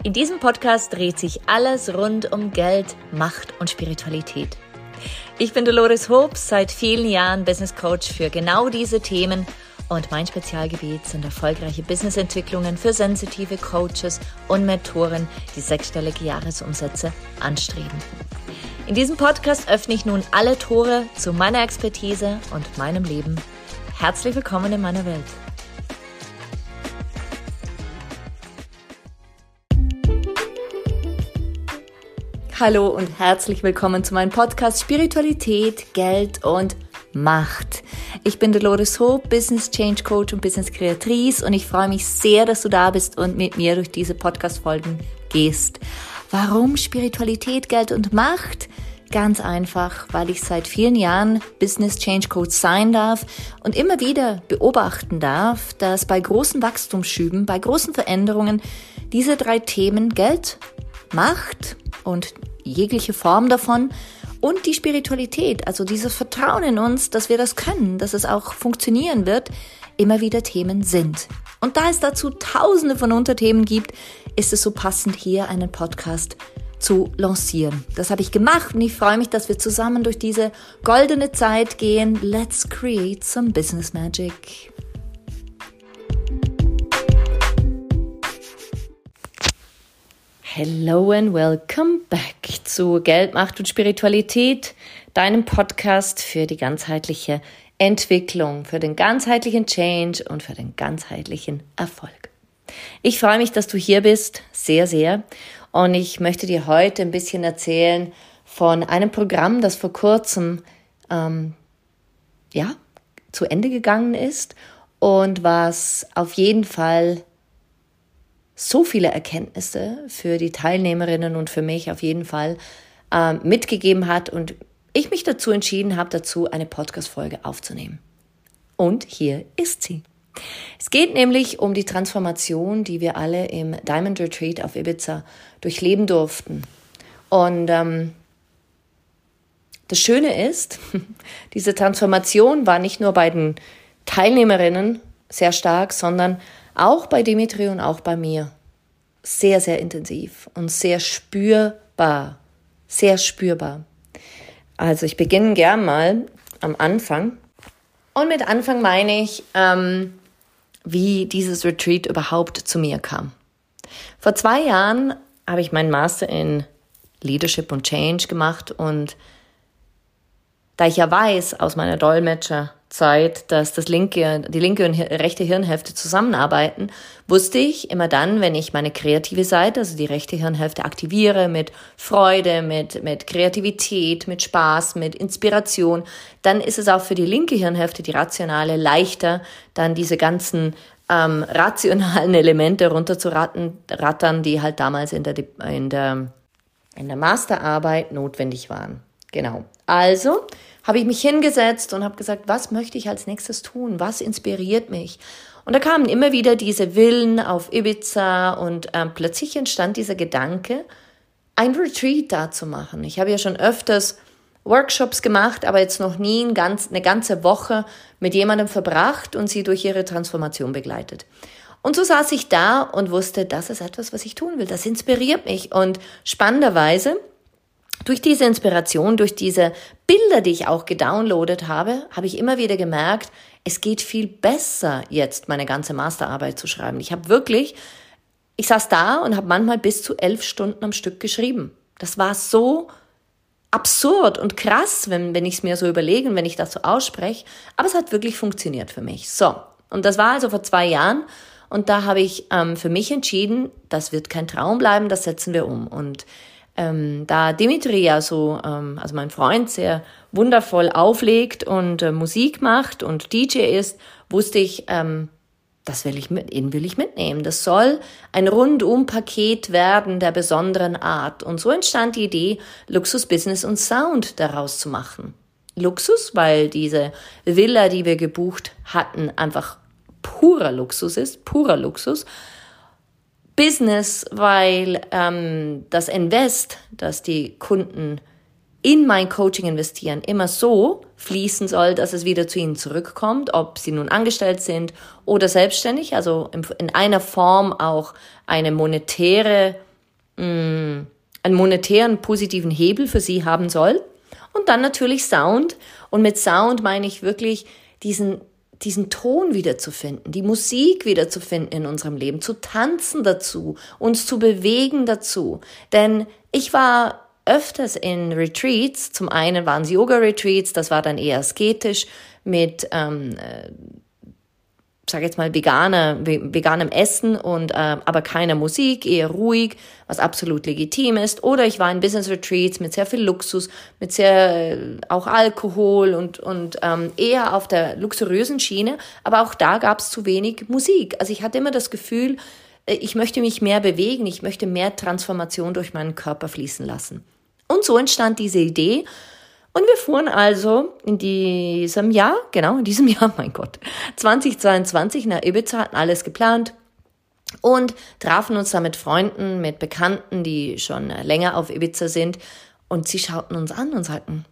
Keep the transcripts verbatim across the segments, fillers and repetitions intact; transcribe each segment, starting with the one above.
In diesem Podcast dreht sich alles rund um Geld, Macht und Spiritualität. Ich bin Dolores Hobbs, seit vielen Jahren Business Coach für genau diese Themen und mein Spezialgebiet sind erfolgreiche Businessentwicklungen für sensitive Coaches und Mentoren, die sechsstellige Jahresumsätze anstreben. In diesem Podcast öffne ich nun alle Tore zu meiner Expertise und meinem Leben. Herzlich willkommen in meiner Welt. Hallo und herzlich willkommen zu meinem Podcast Spiritualität, Geld und Macht. Ich bin Dolores Hobbs, Business Change Coach und Business Kreatrice und ich freue mich sehr, dass du da bist und mit mir durch diese Podcast-Folgen gehst. Warum Spiritualität, Geld und Macht? Ganz einfach, weil ich seit vielen Jahren Business Change Coach sein darf und immer wieder beobachten darf, dass bei großen Wachstumsschüben, bei großen Veränderungen diese drei Themen Geld, Macht und jegliche Form davon und die Spiritualität, also dieses Vertrauen in uns, dass wir das können, dass es auch funktionieren wird, immer wieder Themen sind. Und da es dazu tausende von Unterthemen gibt, ist es so passend, hier einen Podcast zu lancieren. Das habe ich gemacht und ich freue mich, dass wir zusammen durch diese goldene Zeit gehen. Let's create some business magic. Hello and welcome back zu Geld, Macht und Spiritualität, deinem Podcast für die ganzheitliche Entwicklung, für den ganzheitlichen Change und für den ganzheitlichen Erfolg. Ich freue mich, dass du hier bist, sehr, sehr. Und ich möchte dir heute ein bisschen erzählen von einem Programm, das vor kurzem ähm, ja, zu Ende gegangen ist und was auf jeden Fall so viele Erkenntnisse für die Teilnehmerinnen und für mich auf jeden Fall äh, mitgegeben hat und ich mich dazu entschieden habe, dazu eine Podcast-Folge aufzunehmen. Und hier ist sie. Es geht nämlich um die Transformation, die wir alle im Diamond Retreat auf Ibiza durchleben durften. Und ähm, das Schöne ist, diese Transformation war nicht nur bei den Teilnehmerinnen sehr stark, sondern auch bei Dimitri und auch bei mir sehr, sehr intensiv und sehr spürbar, sehr spürbar. Also ich beginne gern mal am Anfang. Und mit Anfang meine ich, ähm, wie dieses Retreat überhaupt zu mir kam. Vor zwei Jahren habe ich meinen Master in Leadership und Change gemacht und da ich ja weiß aus meiner Dolmetscherzeit, dass das linke, die linke und rechte Hirnhälfte zusammenarbeiten, wusste ich immer dann, wenn ich meine kreative Seite, also die rechte Hirnhälfte aktiviere mit Freude, mit, mit Kreativität, mit Spaß, mit Inspiration, dann ist es auch für die linke Hirnhälfte, die rationale, leichter, dann diese ganzen ähm, rationalen Elemente runterzurattern, die halt damals in der, in der, in der Masterarbeit notwendig waren. Genau. Also habe ich mich hingesetzt und habe gesagt, was möchte ich als nächstes tun? Was inspiriert mich? Und da kamen immer wieder diese Villen auf Ibiza und ähm, plötzlich entstand dieser Gedanke, ein Retreat da zu machen. Ich habe ja schon öfters Workshops gemacht, aber jetzt noch nie ein ganz, eine ganze Woche mit jemandem verbracht und sie durch ihre Transformation begleitet. Und so saß ich da und wusste, das ist etwas, was ich tun will. Das inspiriert mich. Und spannenderweise, durch diese Inspiration, durch diese Bilder, die ich auch gedownloadet habe, habe ich immer wieder gemerkt, es geht viel besser jetzt, meine ganze Masterarbeit zu schreiben. Ich habe wirklich, ich saß da und habe manchmal bis zu elf Stunden am Stück geschrieben. Das war so absurd und krass, wenn, wenn ich es mir so überlege und wenn ich das so ausspreche. Aber es hat wirklich funktioniert für mich. So, und das war also vor zwei Jahren. Und da habe ich ähm, für mich entschieden, das wird kein Traum bleiben, das setzen wir um. Und Ähm, da Dimitri ja so, ähm, also mein Freund, sehr wundervoll auflegt und äh, Musik macht und D J ist, wusste ich, ähm, das will ich mit, ihn will ich mitnehmen. Das soll ein Rundum-Paket werden der besonderen Art. Und so entstand die Idee, Luxus, Business und Sound daraus zu machen. Luxus, weil diese Villa, die wir gebucht hatten, einfach purer Luxus ist, purer Luxus. Business, weil ähm, das Invest, das die Kunden in mein Coaching investieren, immer so fließen soll, dass es wieder zu ihnen zurückkommt, ob sie nun angestellt sind oder selbstständig, also in, in einer Form auch eine monetäre mh, einen monetären positiven Hebel für sie haben soll. Und dann natürlich Sound. Und mit Sound meine ich wirklich diesen, diesen Ton wiederzufinden, die Musik wiederzufinden in unserem Leben, zu tanzen dazu, uns zu bewegen dazu. Denn ich war öfters in Retreats. Zum einen waren es Yoga-Retreats, das war dann eher asketisch mit, ähm, äh, sag jetzt mal, veganer, veganem Essen und äh, aber keiner Musik, eher ruhig, was absolut legitim ist. Oder ich war in Business Retreats mit sehr viel Luxus, mit sehr äh, auch Alkohol und und ähm, eher auf der luxuriösen Schiene. Aber auch da gab es zu wenig Musik. Also ich hatte immer das Gefühl, äh, ich möchte mich mehr bewegen, ich möchte mehr Transformation durch meinen Körper fließen lassen. Und so entstand diese Idee. Und wir fuhren also in diesem Jahr, genau in diesem Jahr, mein Gott, zweitausendzweiundzwanzig nach Ibiza, hatten alles geplant und trafen uns da mit Freunden, mit Bekannten, die schon länger auf Ibiza sind. Und sie schauten uns an und sagten,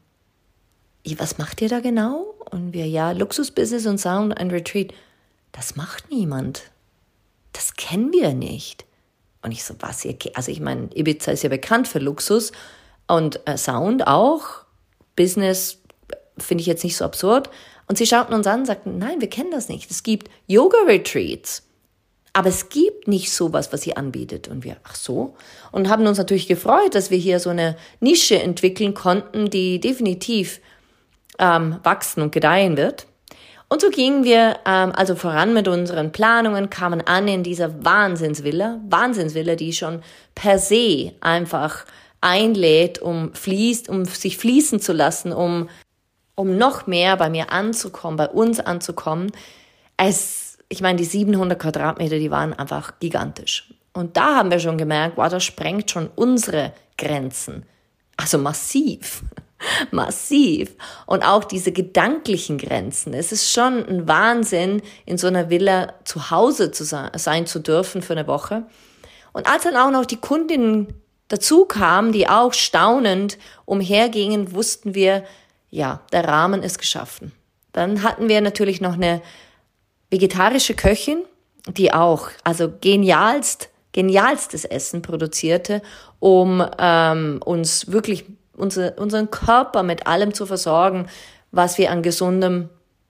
was macht ihr da genau? Und wir, ja, Luxusbusiness und Sound, ein Retreat. Das macht niemand. Das kennen wir nicht. Und ich so, was ihr, also ich meine, Ibiza ist ja bekannt für Luxus und äh, Sound auch. Business finde ich jetzt nicht so absurd. Und sie schauten uns an und sagten, nein, wir kennen das nicht. Es gibt Yoga-Retreats, aber es gibt nicht sowas, was sie anbietet. Und wir, ach so. Und haben uns natürlich gefreut, dass wir hier so eine Nische entwickeln konnten, die definitiv ähm, wachsen und gedeihen wird. Und so gingen wir ähm, also voran mit unseren Planungen, kamen an in dieser Wahnsinnsvilla, Wahnsinnsvilla, die schon per se einfach einlädt, um fließt, um sich fließen zu lassen, um, um noch mehr bei mir anzukommen, bei uns anzukommen. Es, ich meine, die siebenhundert Quadratmeter, die waren einfach gigantisch. Und da haben wir schon gemerkt, wow, das sprengt schon unsere Grenzen. Also massiv, massiv. Und auch diese gedanklichen Grenzen. Es ist schon ein Wahnsinn, in so einer Villa zu Hause zu sein, sein zu dürfen für eine Woche. Und als dann auch noch die Kundinnen dazu kamen, die auch staunend umhergingen, wussten wir, ja, der Rahmen ist geschaffen. Dann hatten wir natürlich noch eine vegetarische Köchin, die auch, also genialst, genialstes Essen produzierte, um ähm, uns wirklich unser, unseren Körper mit allem zu versorgen, was wir an gesundem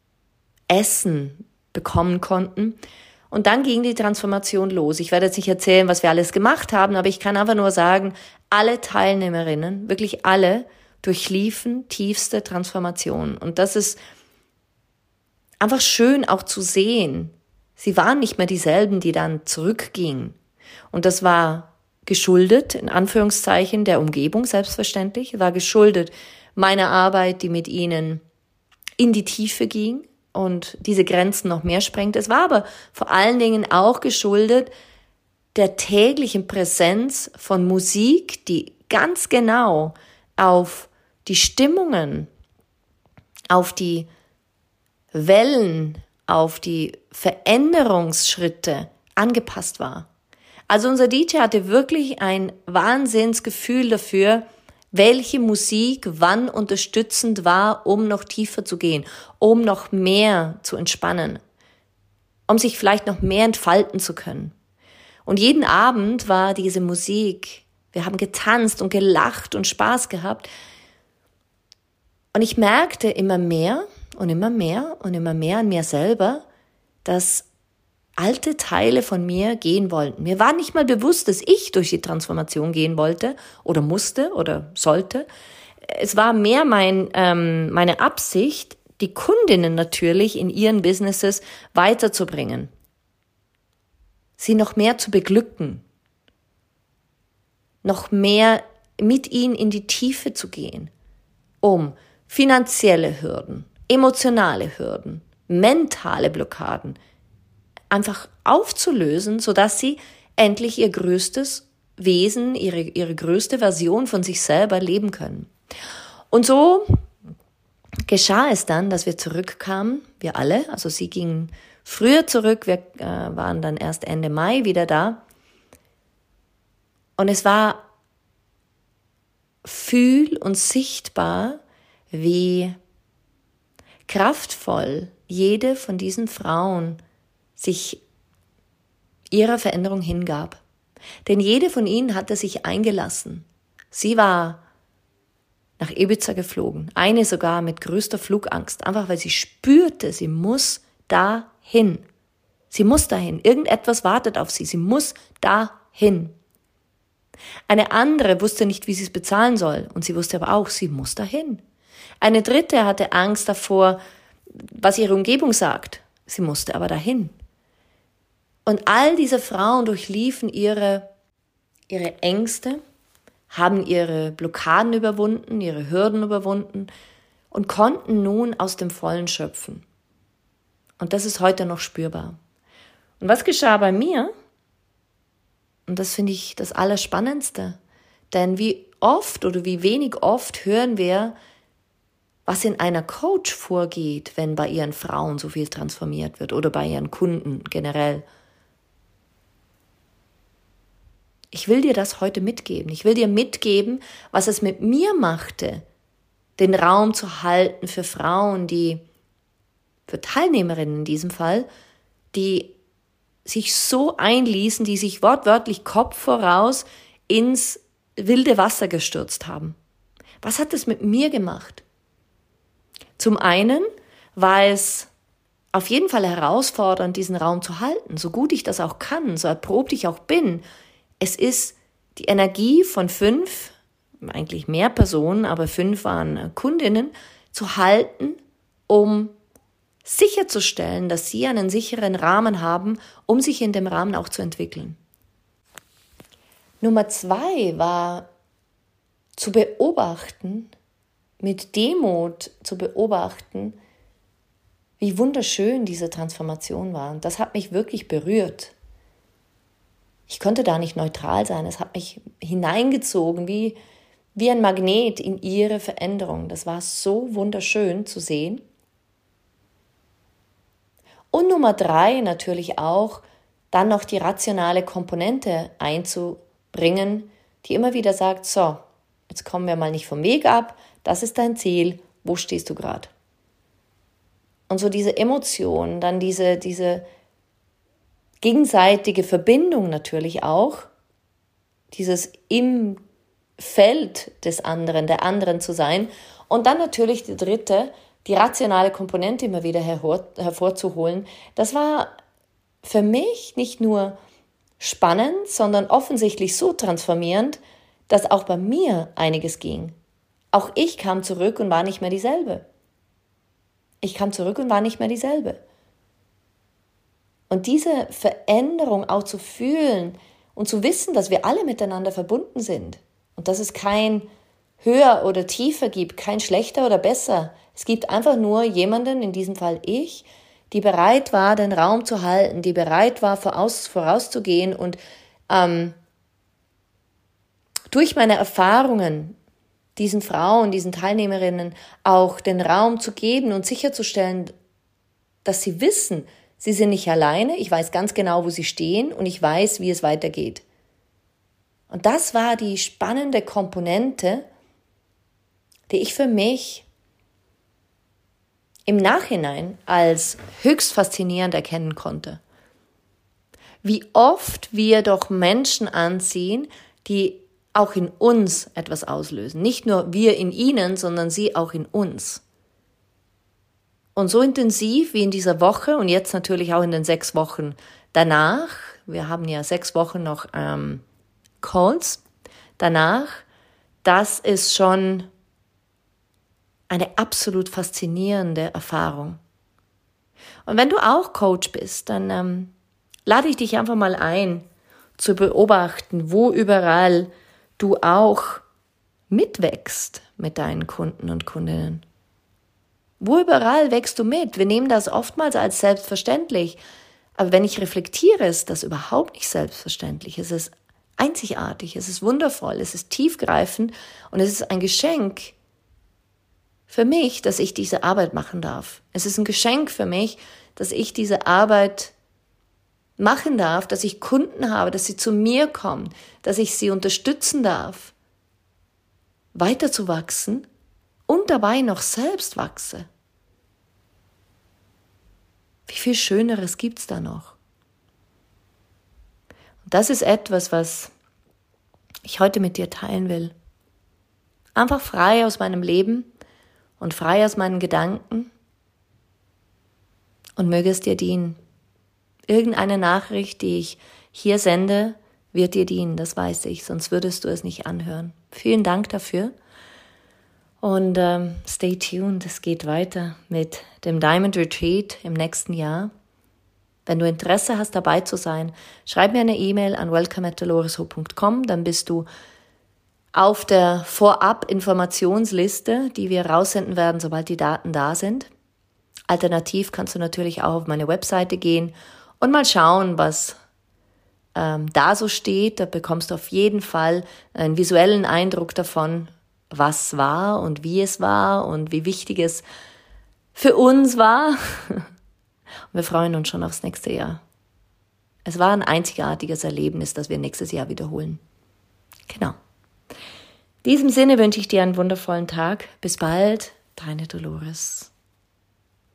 Essen bekommen konnten. Und dann ging die Transformation los. Ich werde jetzt nicht erzählen, was wir alles gemacht haben, aber ich kann einfach nur sagen, alle Teilnehmerinnen, wirklich alle, durchliefen tiefste Transformation. Und das ist einfach schön auch zu sehen. Sie waren nicht mehr dieselben, die dann zurückgingen. Und das war geschuldet, in Anführungszeichen, der Umgebung selbstverständlich, war geschuldet meiner Arbeit, die mit ihnen in die Tiefe ging und diese Grenzen noch mehr sprengt. Es war aber vor allen Dingen auch geschuldet der täglichen Präsenz von Musik, die ganz genau auf die Stimmungen, auf die Wellen, auf die Veränderungsschritte angepasst war. Also unser D J hatte wirklich ein Wahnsinnsgefühl dafür, welche Musik wann unterstützend war, um noch tiefer zu gehen, um noch mehr zu entspannen, um sich vielleicht noch mehr entfalten zu können. Und jeden Abend war diese Musik, wir haben getanzt und gelacht und Spaß gehabt. Und ich merkte immer mehr und immer mehr und immer mehr an mir selber, dass alte Teile von mir gehen wollten. Mir war nicht mal bewusst, dass ich durch die Transformation gehen wollte oder musste oder sollte. Es war mehr mein, ähm, meine Absicht, die Kundinnen natürlich in ihren Businesses weiterzubringen, sie noch mehr zu beglücken, noch mehr mit ihnen in die Tiefe zu gehen, um finanzielle Hürden, emotionale Hürden, mentale Blockaden einfach aufzulösen, sodass sie endlich ihr größtes Wesen, ihre, ihre größte Version von sich selber leben können. Und so geschah es dann, dass wir zurückkamen, wir alle, also sie gingen früher zurück, wir äh, waren dann erst Ende Mai wieder da. Und es war fühl- und sichtbar, wie kraftvoll jede von diesen Frauen sich ihrer Veränderung hingab. Denn jede von ihnen hatte sich eingelassen. Sie war nach Ibiza geflogen, eine sogar mit größter Flugangst, einfach weil sie spürte, sie muss dahin. Sie muss dahin. Irgendetwas wartet auf sie. Sie muss dahin. Eine andere wusste nicht, wie sie es bezahlen soll. Und sie wusste aber auch, sie muss dahin. Eine dritte hatte Angst davor, was ihre Umgebung sagt. Sie musste aber dahin. Und all diese Frauen durchliefen ihre, ihre Ängste, haben ihre Blockaden überwunden, ihre Hürden überwunden und konnten nun aus dem Vollen schöpfen. Und das ist heute noch spürbar. Und was geschah bei mir? Und das finde ich das Allerspannendste. Denn wie oft oder wie wenig oft hören wir, was in einer Coach vorgeht, wenn bei ihren Frauen so viel transformiert wird oder bei ihren Kunden generell. Ich will dir das heute mitgeben. Ich will dir mitgeben, was es mit mir machte, den Raum zu halten für Frauen, die, für Teilnehmerinnen in diesem Fall, die sich so einließen, die sich wortwörtlich Kopf voraus ins wilde Wasser gestürzt haben. Was hat das mit mir gemacht? Zum einen war es auf jeden Fall herausfordernd, diesen Raum zu halten, so gut ich das auch kann, so erprobt ich auch bin. Es ist die Energie von fünf, eigentlich mehr Personen, aber fünf waren Kundinnen, zu halten, um sicherzustellen, dass sie einen sicheren Rahmen haben, um sich in dem Rahmen auch zu entwickeln. Nummer zwei war zu beobachten, mit Demut zu beobachten, wie wunderschön diese Transformation war. Und das hat mich wirklich berührt. Ich konnte da nicht neutral sein. Es hat mich hineingezogen, wie, wie ein Magnet in ihre Veränderung. Das war so wunderschön zu sehen. Und Nummer drei natürlich auch, dann noch die rationale Komponente einzubringen, die immer wieder sagt, so, jetzt kommen wir mal nicht vom Weg ab, das ist dein Ziel, wo stehst du gerade? Und so diese Emotionen, dann diese, diese gegenseitige Verbindung natürlich auch, dieses im Feld des anderen, der anderen zu sein. Und dann natürlich die dritte, die rationale Komponente immer wieder hervor, hervorzuholen. Das war für mich nicht nur spannend, sondern offensichtlich so transformierend, dass auch bei mir einiges ging. Auch ich kam zurück und war nicht mehr dieselbe. Ich kam zurück und war nicht mehr dieselbe. Und diese Veränderung auch zu fühlen und zu wissen, dass wir alle miteinander verbunden sind und dass es kein höher oder tiefer gibt, kein schlechter oder besser. Es gibt einfach nur jemanden, in diesem Fall ich, die bereit war, den Raum zu halten, die bereit war, voraus, vorauszugehen und ähm, durch meine Erfahrungen diesen Frauen, diesen Teilnehmerinnen auch den Raum zu geben und sicherzustellen, dass sie wissen, sie sind nicht alleine, ich weiß ganz genau, wo sie stehen und ich weiß, wie es weitergeht. Und das war die spannende Komponente, die ich für mich im Nachhinein als höchst faszinierend erkennen konnte. Wie oft wir doch Menschen anziehen, die auch in uns etwas auslösen. Nicht nur wir in ihnen, sondern sie auch in uns. Und so intensiv wie in dieser Woche und jetzt natürlich auch in den sechs Wochen danach, wir haben ja sechs Wochen noch ähm, Calls danach, das ist schon eine absolut faszinierende Erfahrung. Und wenn du auch Coach bist, dann ähm, lade ich dich einfach mal ein, zu beobachten, wo überall du auch mitwächst mit deinen Kunden und Kundinnen. Wo überall wächst du mit? Wir nehmen das oftmals als selbstverständlich. Aber wenn ich reflektiere, ist das überhaupt nicht selbstverständlich. Es ist einzigartig, es ist wundervoll, es ist tiefgreifend und es ist ein Geschenk für mich, dass ich diese Arbeit machen darf. Es ist ein Geschenk für mich, dass ich diese Arbeit machen darf, dass ich Kunden habe, dass sie zu mir kommen, dass ich sie unterstützen darf, weiterzuwachsen und dabei noch selbst wachse. Wie viel Schöneres gibt's da noch? Und das ist etwas, was ich heute mit dir teilen will. Einfach frei aus meinem Leben und frei aus meinen Gedanken und möge es dir dienen. Irgendeine Nachricht, die ich hier sende, wird dir dienen, das weiß ich, sonst würdest du es nicht anhören. Vielen Dank dafür und ähm, stay tuned, es geht weiter mit dem Diamond Retreat im nächsten Jahr. Wenn du Interesse hast, dabei zu sein, schreib mir eine E-Mail an welcome at doloresho punkt com, dann bist du auf der Vorab-Informationsliste, die wir raussenden werden, sobald die Daten da sind. Alternativ kannst du natürlich auch auf meine Webseite gehen und mal schauen, was ähm, da so steht. Da bekommst du auf jeden Fall einen visuellen Eindruck davon, was war und wie es war und wie wichtig es für uns war. Und wir freuen uns schon aufs nächste Jahr. Es war ein einzigartiges Erlebnis, das wir nächstes Jahr wiederholen. Genau. In diesem Sinne wünsche ich dir einen wundervollen Tag. Bis bald, deine Dolores.